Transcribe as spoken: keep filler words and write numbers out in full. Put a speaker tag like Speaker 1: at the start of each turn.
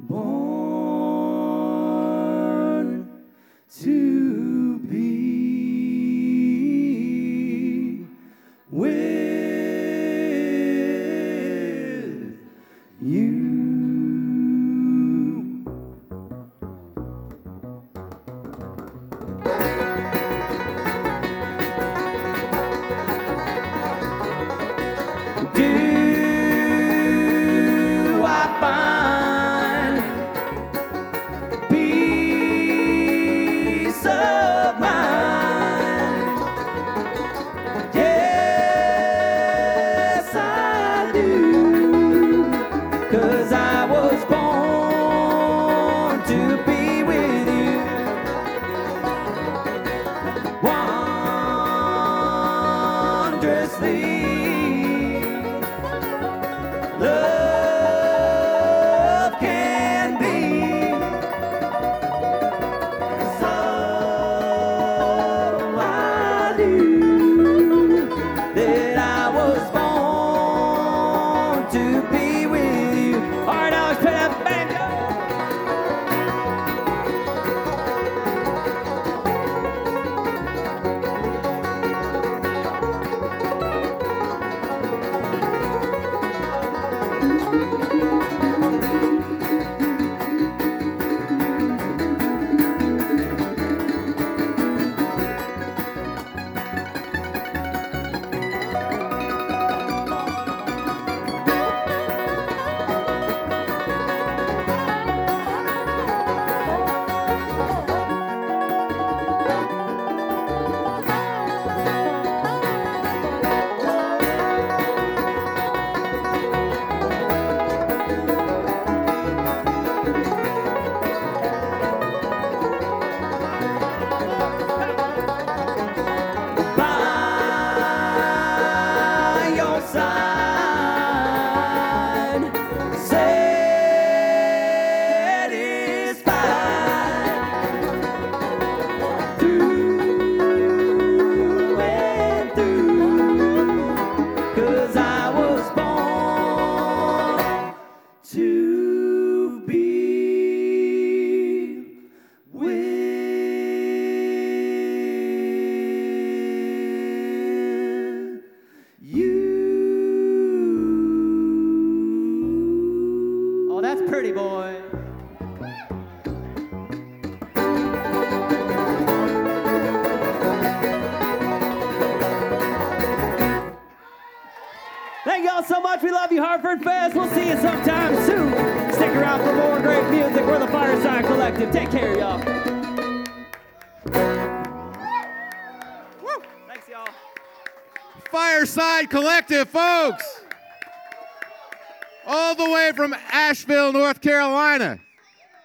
Speaker 1: born to be with you. Do I find peace of mind? Yes, I do, 'cause I was born to be with you. Wondrously love can be, so I knew that I was born to be with you. All right, Alex, play that banjo. By your side, satisfied through and through, 'cause I was born to be with you. Oh, that's pretty, boy. Thank y'all so much. We love you, Hartford Fest. We'll see you sometime soon. Stick around for more great music. We're the Fireside Collective. Take care, y'all. Woo. Thanks, y'all.
Speaker 2: Fireside Collective, folks. All the way from Asheville, North Carolina.